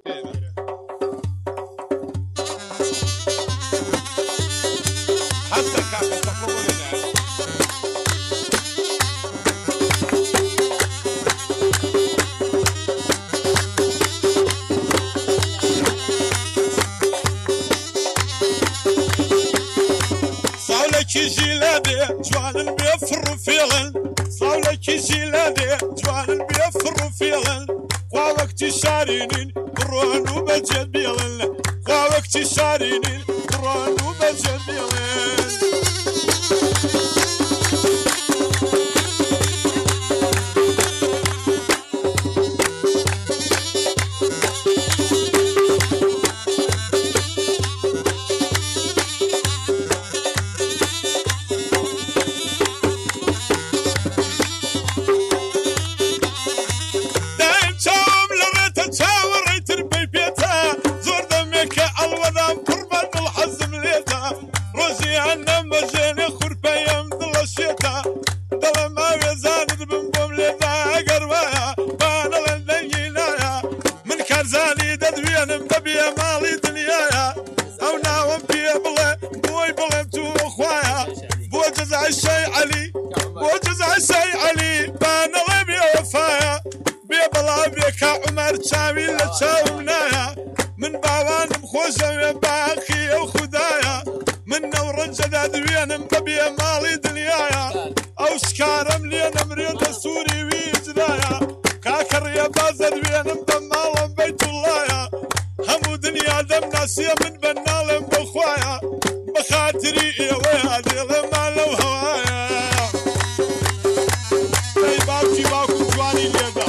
حتى كعكة تقوم لنا صاولك جيلادي جوان بيفر فيلن صاولك جيلادي جوان بيفر فيلن وقت شارينين برون وبجد بيلن وقت شارينين برون وبجد بيلن من باوانم خوشم باقي او خدايا من نور جداد وينم ببي مالي دنيايا او شكارم لينا مريد سوري ويجدايا كاكر يا بازد وينم بمالم بيت الله همو دنيا دم ناسية من بنالم بخوايا بخاطري يا ويادي لما لو هوايا اي باكي باكو جواني ليدا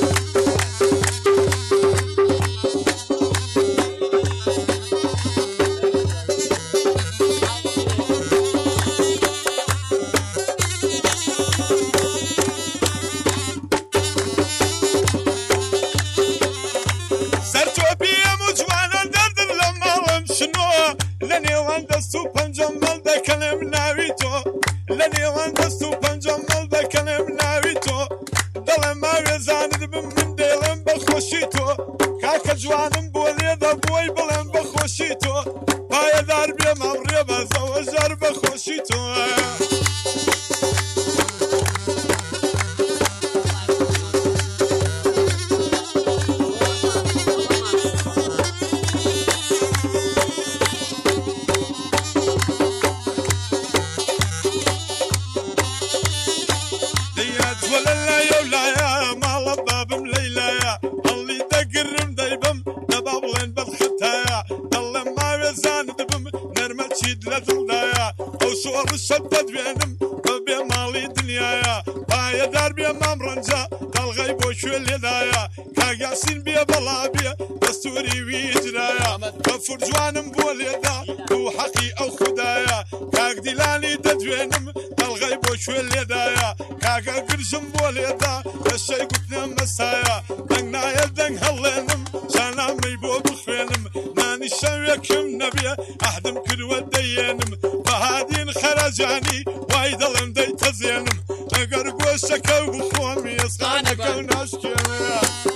جوانم بولي دا بوي بلن بخوشيتو باي دار بيا مامريا بزوجر بخوشيتو ديات ولا لا يولا يا مال باب مليلا يا اللي دقرم دايبم دبابلين بالختايا دل ما وزان دبم نرمل شيد لدلدايا او شور الشدد بينم ببي مالي دنيايا بايا دار بيا مامرنجا دل غيب وشوال يدايا كاقاسين بيا بلا بيا دستوري ويجرايا كفر جوانم بوليدا دو حقي او خدايا كاق ديلاني ددوينم دل غيب وشوال يدايا كاقا قرشم بوليدا الشي قتنا مسايا دنايا دن هلينم شانا ميبو بخوينم ناني شويكم نبيا احدم كل ودينم فهادين خرجاني وايدلم دي تزينم اقر قوشك وبخوامي يسخانك وناشكيني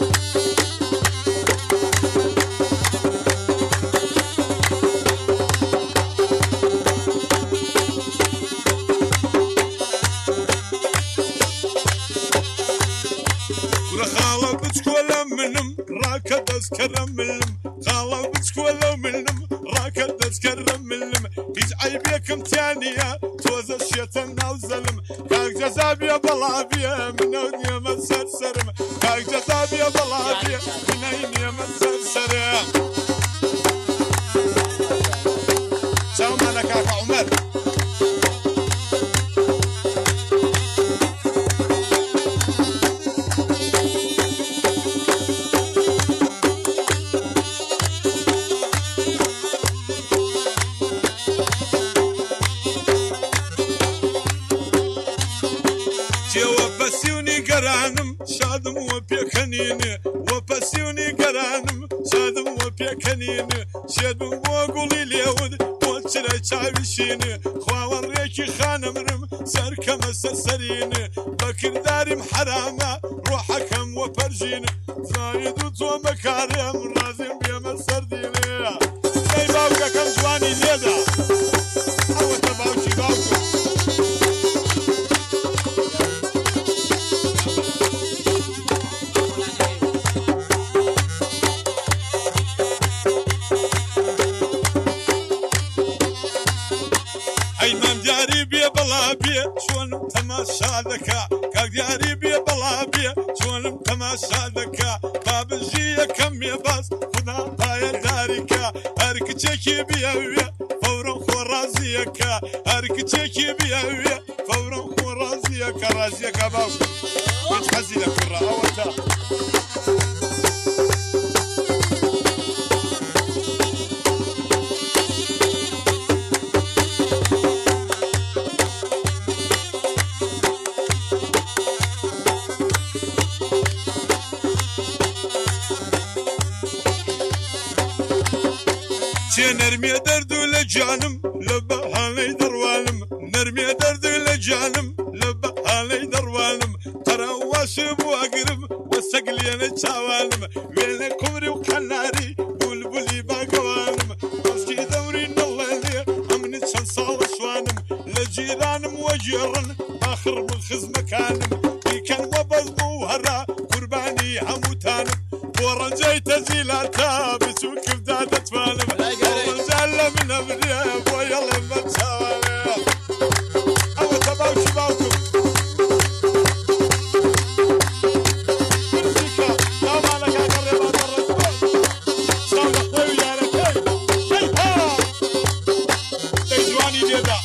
خاله بتكولا منم راكد اسكرم منم خاله بتكولا منم راكد اسكرم منم هيج عيبيكم تانية توز الشيطان نوزلم كاك جزابي بلابيا من اونيا ما سرسرم كاك جزابي بلابيا من اونيا ما سرسرم شاو معنا كاك عمر وبسيوني قرانم شادم وبيكنيني وبسيوني قرانم شادم وبيكنيني شادم وقولي ليود وشري شاويشيني خواور ريكي خانمرم سركم سرسريني بكر دارم حرامة روحكم وبرجيني زايد وتو مكارم رازم بێ چۆنم تەماشا دەکا کاک دیاری بێ بەڵا بێ چۆنم تەماشا دەکا بابژی یەکەم مێباز خدا پایە داریکە هەر کچێکی بیاوێ فەورەن خۆڕازیەکە هەر کچێکی بیاوێ فەورەن خۆڕازیەکە ڕازیەکە باوکم هیچ حەزی لە کوڕە ئەوەتە چێ نەرمێ دەرد و لە جانم لە بەهانەی دەڕوانم نەرمێ دەرد لە جانم لە بەهانەی دەڕوانم قەراواشە بواگرم وە سەگ لێنە چاوانم وێنە کومری و قەناری بولبولی باگەوانم بەسکی دەوری نەڵێنێ ئەمنی چەند ساڵە شوانم لە جیرانم وەگێڕن ئاخر من خزمەکانم بیکەن وە بەزم و هەرا قوربانی هەمووتانم بۆ ڕەنجەی تەزیلاتە بچوو کفدا دەتوانم ڕەنجال لە منە برێ بۆ یەڵێ بە چاوانێ ئەوەتە باوکی باوکم برسیکە دامانەکە گەڕێباتە ڕێکۆ ساو لە خۆی و یارەکەی هەیها دەی جوانی لێدا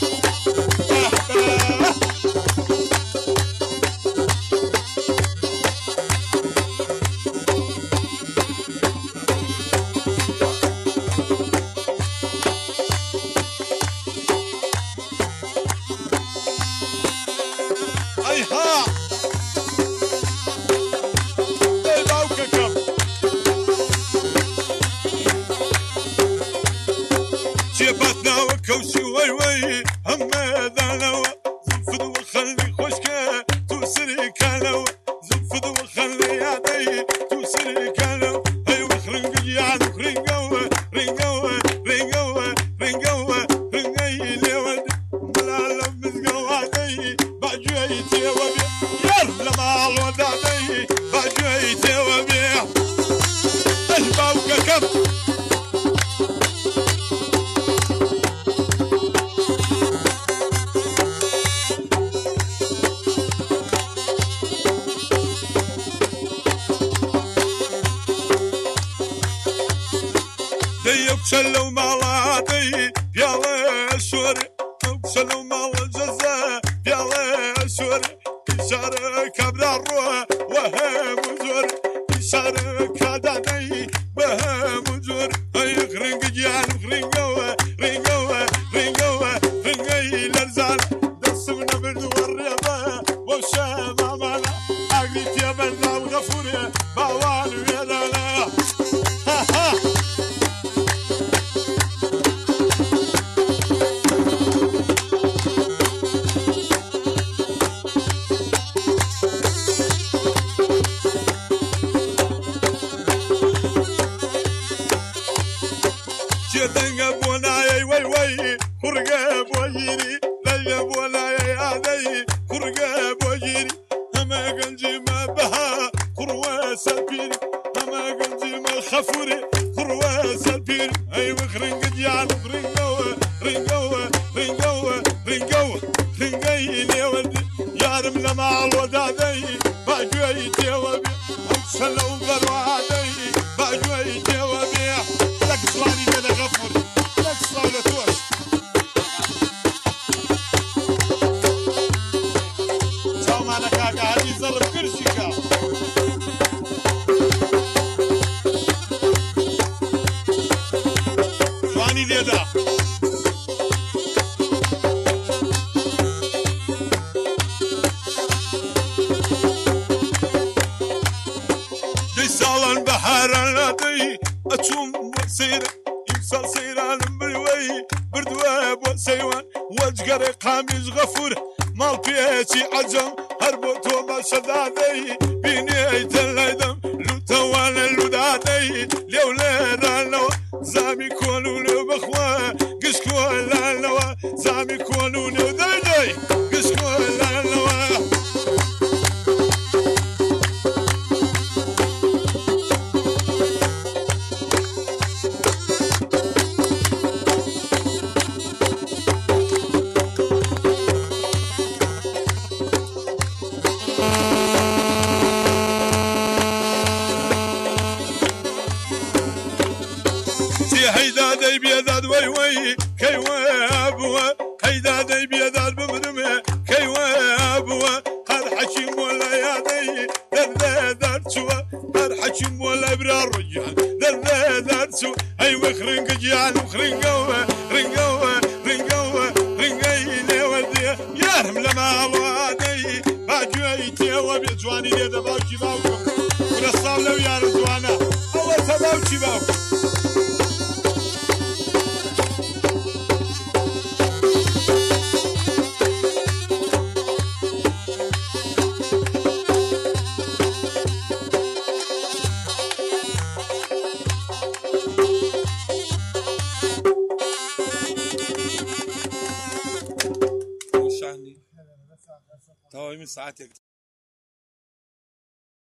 جێباتناوە کەوسی وەی وەی هەممەدانەوە زنفد وە خەڵی خۆشکە تو سریکانەوە زنفد وە خەڵی یادەی تو سریکانەوە هەی وە خرنگیان خرنگەوە ڕنگەوە ڕنگەوە ڕنگەوە ڕنگەی لێوە بلا لە مزگەوادەی باگوێی تێوە بێ یار لە ماڵۆدادەی باگوێی تێوە بێ ئەی باوکەکەم ئەوکسە لەو ماڵاتەی پیاڵە سۆرە ئەوکسە لەو ماڵە جەزە پیاڵە سۆرە ئیشارە کابرا ڕۆە وە هەموو زۆر ئیشارە کادانەی بە هەموو زۆر هەی ڕنگە گیان ڕنگەوە ڕنگەوە ڕنگەوە ڕنگەی لەرزان دەستم نەبردووە ڕێبە بۆ شەمامانە ئاگری تێبەرداو غەفورێ باوان وێرانە دەنگە بۆ نایەی وەی وەی کوڕگە بۆ گیری دەنگە بۆ نایەی ئادەی کوڕگە بۆ گیری هەمە گەنجیمە بەها کوڕوە سەرپیری هەمە گەنجیمە خەفوری کوڕوە سەرپیری ئەی وەک ڕنگە گیان ڕنگەوە ڕنگەوە ڕنگەوە ڕنگەوە ڕنگەی لێوەندی یارم لە ماڵۆدادەی باگوێی تێوە بێ ئەوسە لەو بەروادەی باگوێی تێوە بێ لەک سڵانی بێنە غەفور لەک سڵاو لە تۆش چاومانە کاکە هەری زەڕم کرشیکە جوانی لێدا دەی ساڵان بەهاران لادەی ئەچووم وە سەیرە ئیمساڵ سەیرانم بروەی بردووە بۆ سەیوان وەجگەڕێ قامیش غەفور ماڵ پێچی عەجەم هەر بۆ تۆ بەشەدادەی بینێیتە لەدەم لوتەوانە لودادەی لێو لێرانەوە زامی کۆن و لێو بەخوا گشت کۆلانەوە زامی کۆن و لێو دەدەی گشت کۆلانەوە هيدا دي بيداد وي وي كي وابوا هيدا دي بيداد بمرمي كي وابوا هر حكيم ولا يادي در درسوا هر حكيم ولا برا الرجال در درسوا اي وخرنق جان وخرنقوا رنقوا رنقوا رنقيني ودي يارم لما وادي باجويتي وبيجواني ليدا باوكي باوكو ونصاب لو يا رزوانا اول تباوكي باوكو تمام ساعتك